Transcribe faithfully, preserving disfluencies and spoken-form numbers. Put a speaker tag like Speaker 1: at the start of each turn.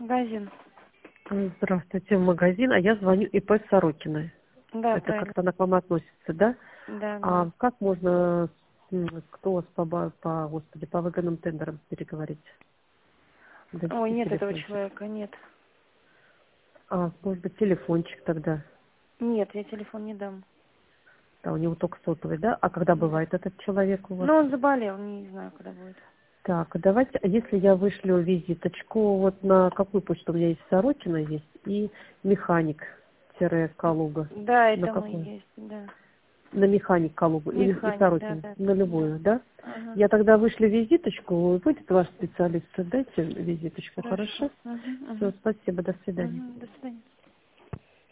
Speaker 1: Магазин.
Speaker 2: Здравствуйте, в магазин, а я звоню ИП Сорокиной.
Speaker 1: Да,
Speaker 2: Это
Speaker 1: правильно.
Speaker 2: как-то она к вам относится, да?
Speaker 1: Да,
Speaker 2: А
Speaker 1: да.
Speaker 2: как можно, м, кто у вас по, ба- по, господи, по выгодным тендерам переговорить?
Speaker 1: Ой,
Speaker 2: Дадите
Speaker 1: нет этого
Speaker 2: телефончик.
Speaker 1: человека, нет.
Speaker 2: А, может быть, телефончик тогда.
Speaker 1: Нет, я телефон не дам.
Speaker 2: Да, у него только сотовый, да? А когда
Speaker 1: Да.
Speaker 2: бывает этот человек у вас?
Speaker 1: Ну, он заболел, не знаю, когда будет.
Speaker 2: Так, давайте, а если я вышлю визиточку, вот на какую почту у меня есть Сорокина есть и механик Калуга.
Speaker 1: Да,
Speaker 2: На
Speaker 1: это мы
Speaker 2: какую?
Speaker 1: есть, да.
Speaker 2: На механик Калугу или и
Speaker 1: Механик, да,
Speaker 2: Сорокин,
Speaker 1: да,
Speaker 2: на
Speaker 1: да.
Speaker 2: любую, да?
Speaker 1: Ага.
Speaker 2: Я тогда вышлю визиточку, будет ваш специалист, дайте визиточку,
Speaker 1: Хорошо.
Speaker 2: хорошо?
Speaker 1: Угу,
Speaker 2: Все,
Speaker 1: угу.
Speaker 2: спасибо, до свидания.
Speaker 1: Угу. До свидания.